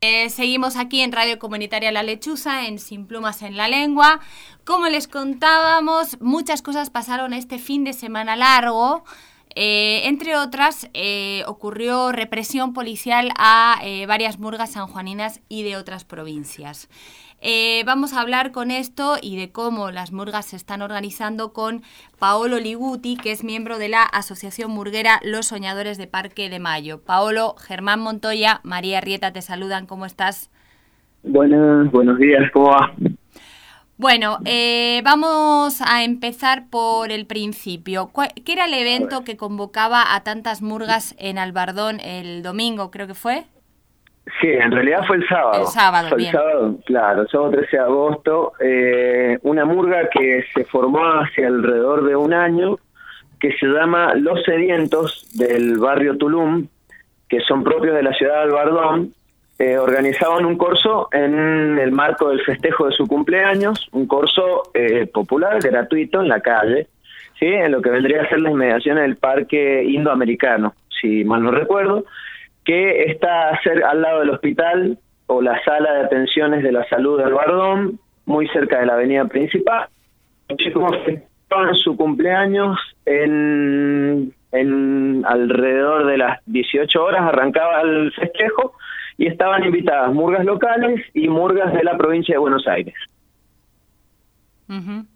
Seguimos aquí en Radio Comunitaria La Lechuza, en Sin Plumas en la Lengua. Como les contábamos, muchas cosas pasaron este fin de semana largo. Entre otras, ocurrió represión policial a varias murgas sanjuaninas y de otras provincias. Vamos a hablar con esto y de cómo las murgas se están organizando con Paolo Liguti, que es miembro de la Asociación Murguera Los Soñadores de Parque de Mayo. Paolo, Germán Montoya, María Rieta te saludan. ¿Cómo estás? Buenos días, ¿cómo va? Bueno, vamos a empezar por el principio. ¿Qué era el evento que convocaba a tantas murgas en Albardón el domingo, creo que fue? Sí, en realidad fue el sábado. El sábado, fue bien. El sábado, claro, el sábado 13 de agosto. Una murga que se formó hace alrededor de un año, que se llama Los Sedientos, del barrio Tulum, que son propios de la ciudad de Albardón. Organizaban un corso en el marco del festejo de su cumpleaños, un corso popular, gratuito, en la calle, ¿sí? En lo que vendría a ser las inmediaciones del Parque Indoamericano, si mal no recuerdo, que está al lado del hospital o la sala de atenciones de la salud de Albardón, muy cerca de la avenida principal. Los chicos festejaban su cumpleaños en alrededor de las 18 horas, arrancaba el festejo, y estaban invitadas murgas locales y murgas de la provincia de Buenos Aires. Uh-huh.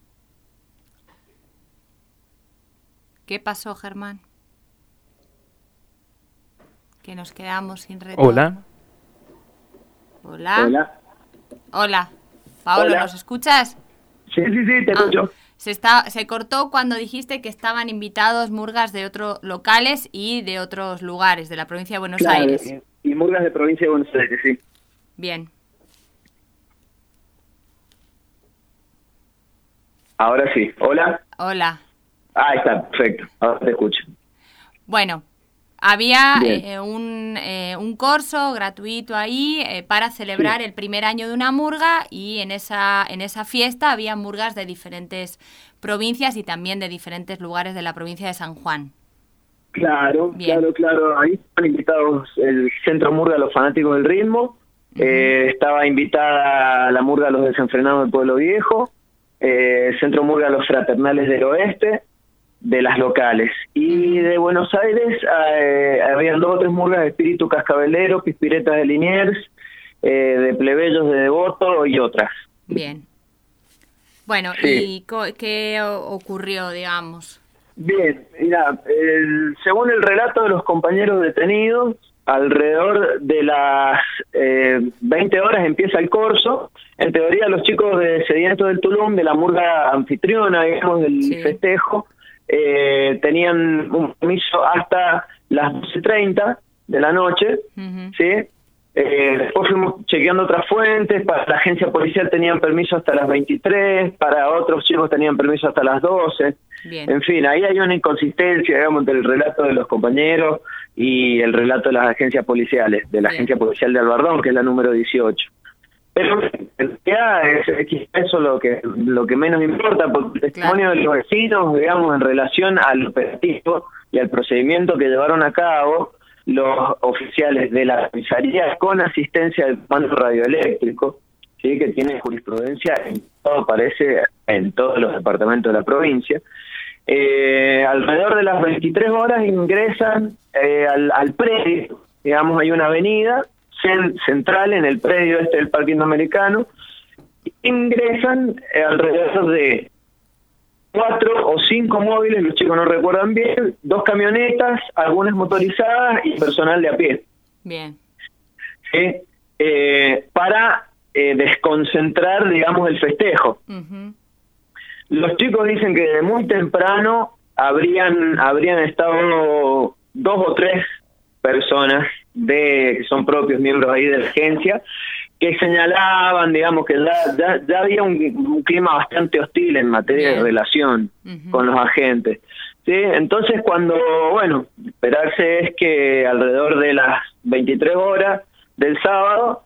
¿Qué pasó, Germán? Que nos quedamos sin retorno. Hola. Hola. Hola. Hola. Paolo, Hola. ¿nos escuchas? Sí, te escucho. Se cortó cuando dijiste que estaban invitados murgas de otros locales y de otros lugares de la provincia de Buenos Aires. Y murgas de provincia de Buenos Aires, sí. Bien. Ahora sí. Hola. Hola. Ahí está, perfecto. Ahora te escucho. Bueno, había un corso gratuito ahí para celebrar el primer año de una murga, y en esa fiesta había murgas de diferentes provincias y también de diferentes lugares de la provincia de San Juan. Claro. Ahí están invitados el Centro Murga Los Fanáticos del Ritmo, estaba invitada la murga Los Desenfrenados del Pueblo Viejo, Centro Murga Los Fraternales del Oeste, de las locales. Y de Buenos Aires habían 2 o 3 murgas de Espíritu Cascabelero, Pispiretas de Liniers, de Plebeyos de Devoto y otras. Bien. Bueno, sí. ¿Y qué ocurrió, digamos? Bien, mira, según el relato de los compañeros detenidos, alrededor de las 20 horas empieza el corso. En teoría, los chicos de Sedientos del Tulum, de la murga anfitriona, digamos, del festejo, tenían un permiso hasta las 12:30 de la noche, ¿sí? Después fuimos chequeando otras fuentes. Para la agencia policial tenían permiso hasta las 23, para otros chicos tenían permiso hasta las 12. Bien. En fin, ahí hay una inconsistencia, digamos, entre el relato de los compañeros y el relato de las agencias policiales, de la Agencia Policial de Albardón, que es la número 18. Pero en realidad es eso lo que menos importa, porque el testimonio de los vecinos, digamos, en relación al operativo y al procedimiento que llevaron a cabo los oficiales de la comisaría con asistencia del comando radioeléctrico, ¿sí? Que tiene jurisprudencia en todo, parece, en todos los departamentos de la provincia. Alrededor de las 23 horas ingresan al predio, digamos, hay una avenida central en el predio del Parque Indoamericano. Ingresan alrededor de 4 o 5 móviles, los chicos no recuerdan bien, 2 camionetas, algunas motorizadas y personal de a pie. Bien. ¿Sí? Para desconcentrar, digamos, el festejo. Uh-huh. Los chicos dicen que de muy temprano habrían estado 2 o 3 personas que son propios miembros ahí de la agencia, que señalaban, digamos, que ya había un clima bastante hostil en materia de relación con los agentes. ¿Sí? Entonces, esperarse es que alrededor de las 23 horas del sábado,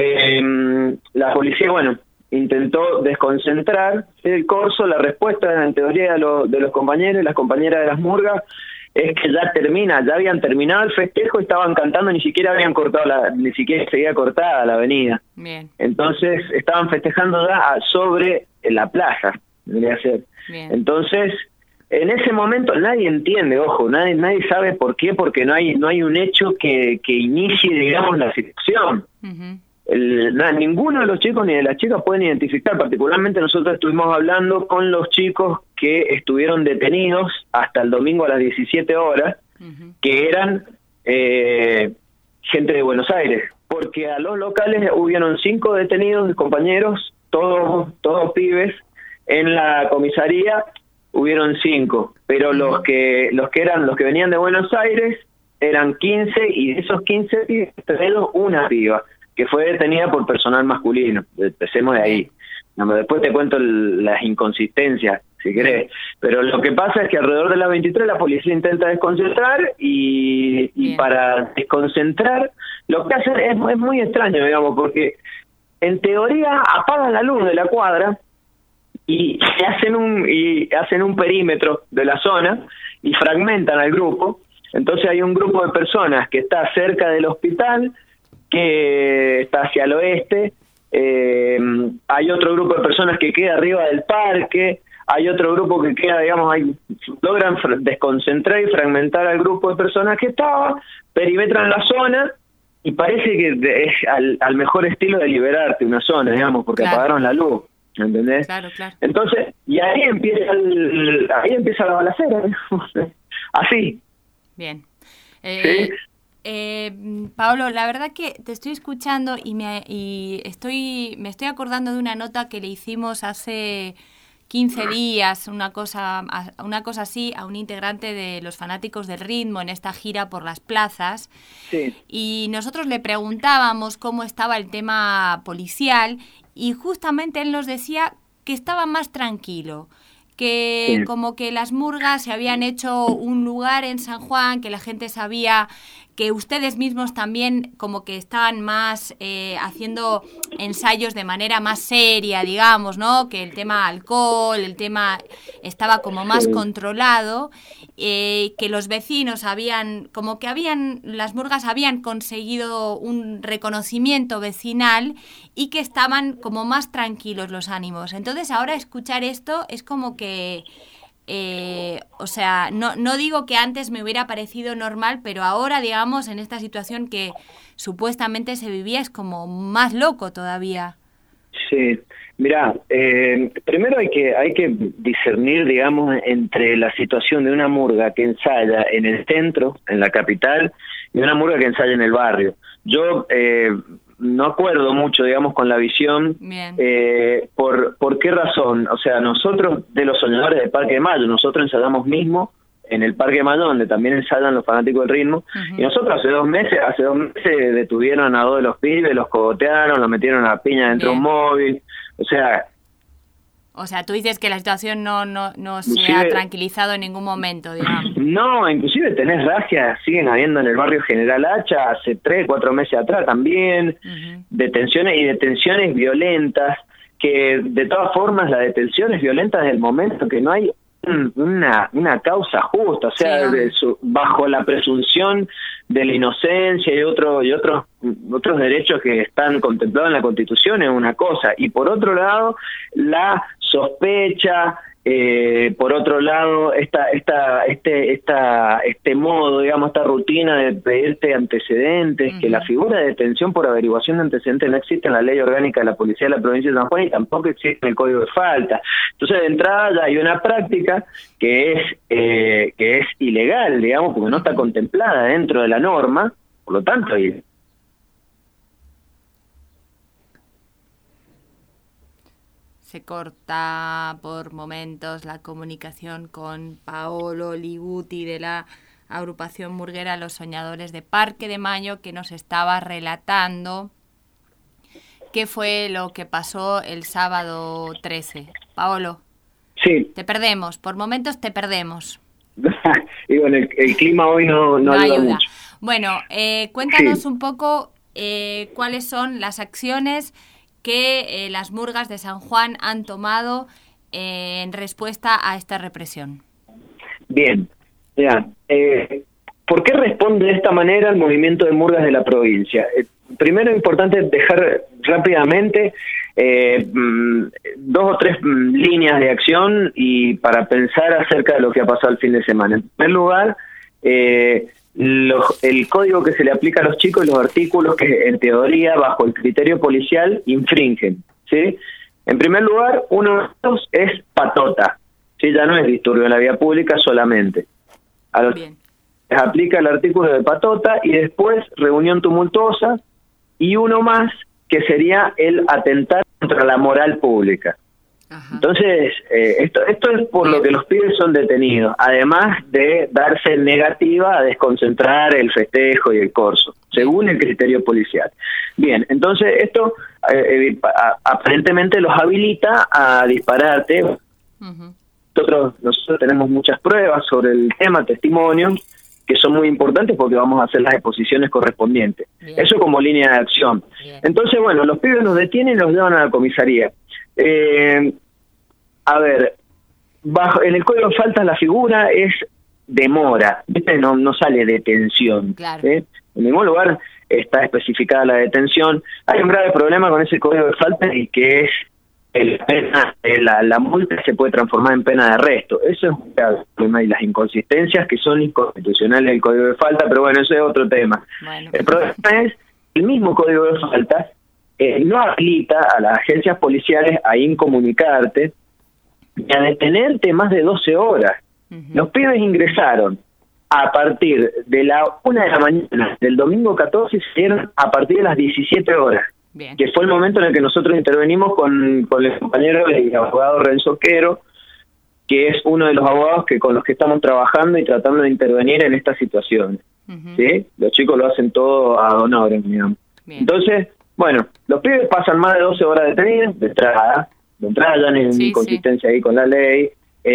la policía, intentó desconcentrar el corso. La respuesta, en teoría, de los compañeros y las compañeras de las murgas es que ya habían terminado el festejo y estaban cantando, ni siquiera seguía cortada la avenida. Bien. Entonces estaban festejando ya sobre la plaza, debería ser. Bien. Entonces, en ese momento nadie entiende, ojo, nadie sabe por qué, porque no hay un hecho que inicie, digamos, la situación. Uh-huh. Ninguno de los chicos ni de las chicas pueden identificar. Particularmente nosotros estuvimos hablando con los chicos que estuvieron detenidos hasta el domingo a las 17 horas, uh-huh, que eran gente de Buenos Aires, porque a los locales hubieron 5 detenidos, compañeros, todos pibes. En la comisaría hubieron 5, pero uh-huh, los que venían de Buenos Aires eran 15, y de esos 15 pibes, una piba que fue detenida por personal masculino. Empecemos de ahí. Después te cuento las inconsistencias, si querés. Pero lo que pasa es que alrededor de las 23 la policía intenta desconcentrar, y para desconcentrar lo que hacen es muy extraño, digamos, porque en teoría apagan la luz de la cuadra y hacen un perímetro de la zona y fragmentan al grupo. Entonces hay un grupo de personas que está cerca del hospital, que está hacia el oeste, hay otro grupo de personas que queda arriba del parque, hay otro grupo que queda, digamos, logran desconcentrar y fragmentar al grupo de personas que estaba, perimetran la zona, y parece que es al mejor estilo de liberarte una zona, digamos, porque claro, apagaron la luz, ¿entendés? Claro. Entonces, y ahí empieza la balacera, así. Bien. ¿Sí? Paolo, la verdad que te estoy escuchando y me estoy acordando de una nota que le hicimos hace 15 días, una cosa así, a un integrante de los Fanáticos del Ritmo en esta gira por las plazas. Sí. Y nosotros le preguntábamos cómo estaba el tema policial, y justamente él nos decía que estaba más tranquilo, que sí, como que las murgas se habían hecho un lugar en San Juan, que la gente sabía, que ustedes mismos también como que estaban más haciendo ensayos de manera más seria, digamos, ¿no? Que el tema alcohol, el tema estaba como más controlado, que los vecinos las murgas habían conseguido un reconocimiento vecinal y que estaban como más tranquilos los ánimos. Entonces ahora escuchar esto es como que... o sea, no digo que antes me hubiera parecido normal, pero ahora, digamos, en esta situación que supuestamente se vivía, es como más loco todavía. Sí, mirá, primero hay que discernir, digamos, entre la situación de una murga que ensaya en el centro, en la capital, y una murga que ensaya en el barrio. Yo no acuerdo mucho, digamos, con la visión. ¿Por qué razón? O sea, nosotros, de los soñadores del Parque de Mayo, nosotros ensayamos mismo en el Parque de Mayo, donde también ensayan los Fanáticos del Ritmo, uh-huh, y nosotros hace dos meses detuvieron a 2 de los pibes, los cogotearon, los metieron a piña dentro de un móvil. O sea, tú dices que la situación no se ha tranquilizado en ningún momento, digamos. No, inclusive tenés razias, siguen habiendo en el barrio General Hacha, hace 3-4 meses atrás también, uh-huh, detenciones violentas, que de todas formas la detención es violenta desde el momento que no hay una causa justa, o sea, bajo la presunción de la inocencia y otros derechos que están contemplados en la Constitución es una cosa, y por otro lado la sospecha, por otro lado este modo, digamos, esta rutina de pedirte antecedentes, uh-huh, que la figura de detención por averiguación de antecedentes no existe en la ley orgánica de la Policía de la Provincia de San Juan y tampoco existe en el Código de Falta. Entonces, de entrada ya hay una práctica que es ilegal, digamos, porque no está contemplada dentro de la norma, por lo tanto se corta por momentos la comunicación con Paolo Liguti de la agrupación murguera Los Soñadores de Parque de Mayo, que nos estaba relatando qué fue lo que pasó el sábado 13. Paolo. Sí. Te perdemos, por momentos te perdemos. Y bueno, el clima hoy no ayuda mucho. Bueno, cuéntanos un poco cuáles son las acciones que las murgas de San Juan han tomado en respuesta a esta represión. Bien, Ya, ¿por qué responde de esta manera el movimiento de murgas de la provincia? Primero es importante dejar rápidamente dos o tres líneas de acción y para pensar acerca de lo que ha pasado el fin de semana. En primer lugar, el código que se le aplica a los chicos y los artículos que en teoría bajo el criterio policial infringen, ¿sí? En primer lugar, uno de estos es patota, ¿sí? Ya no es disturbio en la vía pública solamente. A los les aplica el artículo de patota y después reunión tumultuosa y uno más que sería el atentar contra la moral pública. Ajá. Entonces, esto es por lo que los pibes son detenidos, además de darse negativa a desconcentrar el festejo y el corso, según el criterio policial. Bien, entonces esto aparentemente los habilita a dispararte. Uh-huh. Nosotros tenemos muchas pruebas sobre el tema, testimonios, que son muy importantes porque vamos a hacer las exposiciones correspondientes. Bien. Eso como línea de acción. Bien. Entonces, bueno, los pibes nos detienen y los llevan a la comisaría. A ver, en el código de faltas la figura es demora, ¿viste? No sale detención. Claro. En ningún lugar está especificada la detención. Hay un grave problema con ese código de faltas y que es la multa se puede transformar en pena de arresto. Eso es un grave problema y las inconsistencias que son inconstitucionales del código de falta, pero bueno, eso es otro tema. Bueno. El problema es el mismo código de faltas no habilita a las agencias policiales a incomunicarte y a detenerte más de 12 horas. Uh-huh. Los pibes ingresaron a partir de la 1 de la mañana del domingo 14 y salieron a partir de las 17 horas. Bien. Que fue el momento en el que nosotros intervenimos con el compañero y abogado Renzo Quero, que es uno de los abogados con los que estamos trabajando y tratando de intervenir en estas situaciones. Uh-huh. ¿Sí? Los chicos lo hacen todo ad honorem, digamos. Bien. Entonces, bueno, los pibes pasan más de 12 horas detenidos, de entrada ya no hay inconsistencia ahí con la ley,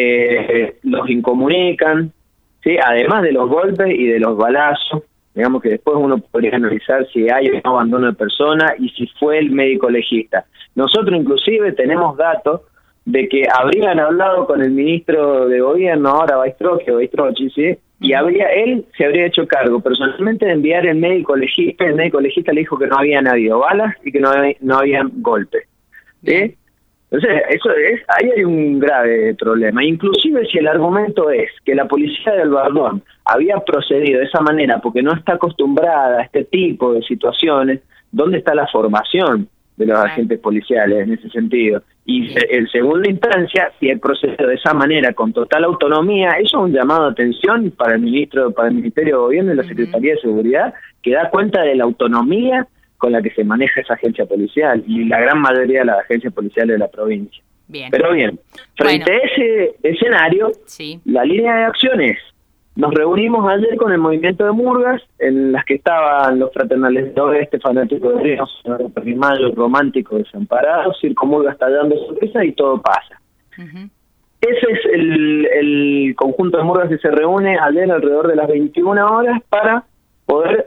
los incomunican, ¿sí? Además de los golpes y de los balazos. Digamos que después uno podría analizar si hay o no abandono de persona y si fue el médico legista. Nosotros inclusive tenemos datos de que habrían hablado con el ministro de gobierno, ahora Baistrocchi, ¿sí? Y él se habría hecho cargo personalmente de enviar el médico legista. El médico legista le dijo que no habían habido balas y que no habían golpes, ¿sí? Entonces, ahí hay un grave problema. Inclusive si el argumento es que la policía de Albardón había procedido de esa manera porque no está acostumbrada a este tipo de situaciones, ¿dónde está la formación de los agentes policiales en ese sentido? Y en segunda instancia, si el procedido de esa manera, con total autonomía, eso es un llamado de atención para el Ministerio de Gobierno y la Secretaría de Seguridad, que da cuenta de la autonomía con la que se maneja esa agencia policial y la gran mayoría de las agencias policiales de la provincia. Bien. Pero bien, frente a ese escenario, la línea de acción es: nos reunimos ayer con el movimiento de murgas, en las que estaban los fraternales de Oeste, Fanáticos de Río, Primayo, Romántico, Desamparados, Circo Murgas tallando sorpresa y todo pasa. Uh-huh. Ese es el conjunto de murgas que se reúne ayer alrededor de las 21 horas para poder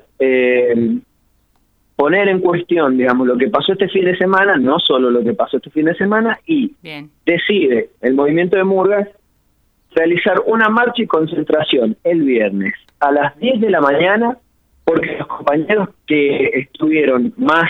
poner en cuestión, digamos, lo que pasó este fin de semana, no solo lo que pasó este fin de semana, y decide el movimiento de murgas realizar una marcha y concentración el viernes a las 10 de la mañana, porque los compañeros que estuvieron más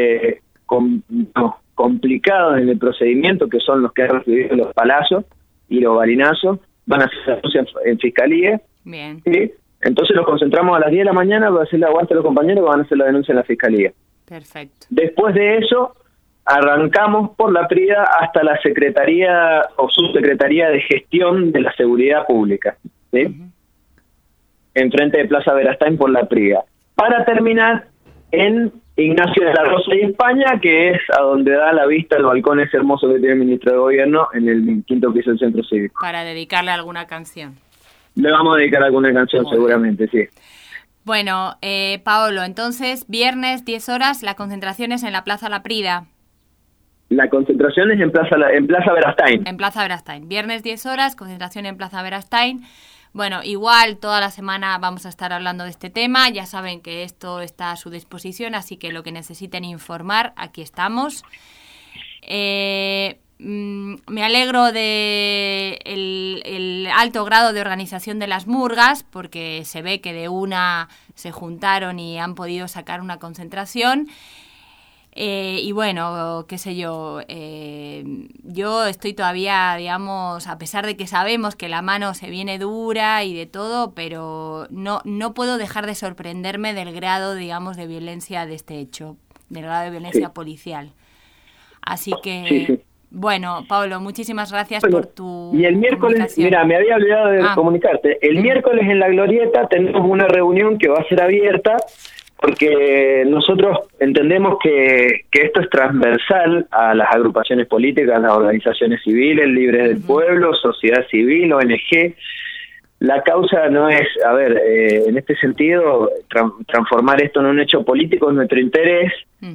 complicados en el procedimiento, que son los que han recibido los palazos y los balinazos, van a hacer la denuncia en fiscalía. Bien. ¿Sí? Entonces nos concentramos a las 10 de la mañana para hacerle aguante a los compañeros que van a hacer la denuncia en la fiscalía. Perfecto. Después de eso, arrancamos por la PRIDA hasta la Secretaría o Subsecretaría de Gestión de la Seguridad Pública, ¿sí? Uh-huh. Enfrente de Plaza Verastain por la PRIDA. Para terminar en Ignacio de la Rosa y España, que es a donde da la vista el balcón ese hermoso que tiene el ministro de Gobierno en el 5º piso del Centro Cívico. Para dedicarle alguna canción. Le vamos a dedicar alguna canción seguramente, sí. Bueno, Paolo, entonces, viernes, 10 horas, la concentración es en la Plaza La Prida. La concentración es en Plaza Verastain. En Plaza Verastain. Viernes, 10 horas, concentración en Plaza Verastain. Bueno, igual toda la semana vamos a estar hablando de este tema. Ya saben que esto está a su disposición, así que lo que necesiten informar, aquí estamos. me alegro de el alto grado de organización de las murgas, porque se ve que de una se juntaron y han podido sacar una concentración. Y bueno, qué sé yo, yo estoy todavía, digamos, a pesar de que sabemos que la mano se viene dura y de todo, pero no puedo dejar de sorprenderme del grado, digamos, de violencia de este hecho, del grado de violencia policial. Así que, bueno, Pablo, muchísimas gracias por tu Y el miércoles, mira, me había olvidado de comunicarte, el miércoles en la Glorieta tenemos una reunión que va a ser abierta, porque nosotros entendemos que esto es transversal a las agrupaciones políticas, a las organizaciones civiles, Libres del Pueblo, sociedad civil, ONG. La causa no es, en este sentido, transformar esto en un hecho político es nuestro interés,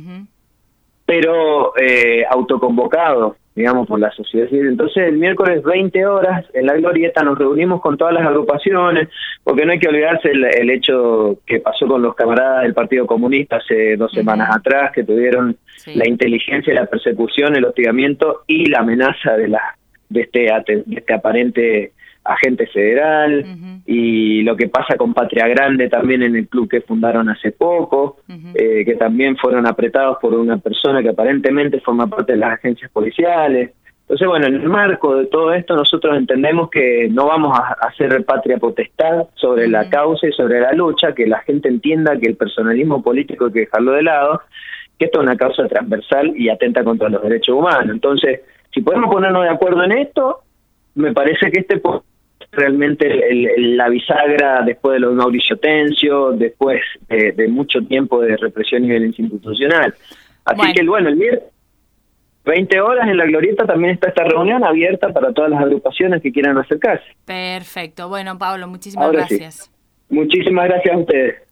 pero autoconvocado, digamos, por la sociedad civil. Entonces, el miércoles 20 horas, en la Glorieta, nos reunimos con todas las agrupaciones, porque no hay que olvidarse el hecho que pasó con los camaradas del Partido Comunista hace 2 semanas atrás, que tuvieron la inteligencia, la persecución, el hostigamiento y la amenaza de este aparente agente federal, y lo que pasa con Patria Grande también en el club que fundaron hace poco, que también fueron apretados por una persona que aparentemente forma parte de las agencias policiales. Entonces, bueno, en el marco de todo esto nosotros entendemos que no vamos a hacer patria potestad sobre la causa y sobre la lucha, que la gente entienda que el personalismo político hay que dejarlo de lado, que esto es una causa transversal y atenta contra los derechos humanos. Entonces, si podemos ponernos de acuerdo en esto, me parece que realmente la bisagra después de lo de Mauricio Tencio, después de mucho tiempo de represión y violencia institucional. Así que, el miércoles 20 horas en la Glorieta también está esta reunión abierta para todas las agrupaciones que quieran acercarse. Perfecto. Bueno, Pablo, muchísimas gracias. Sí. Muchísimas gracias a ustedes.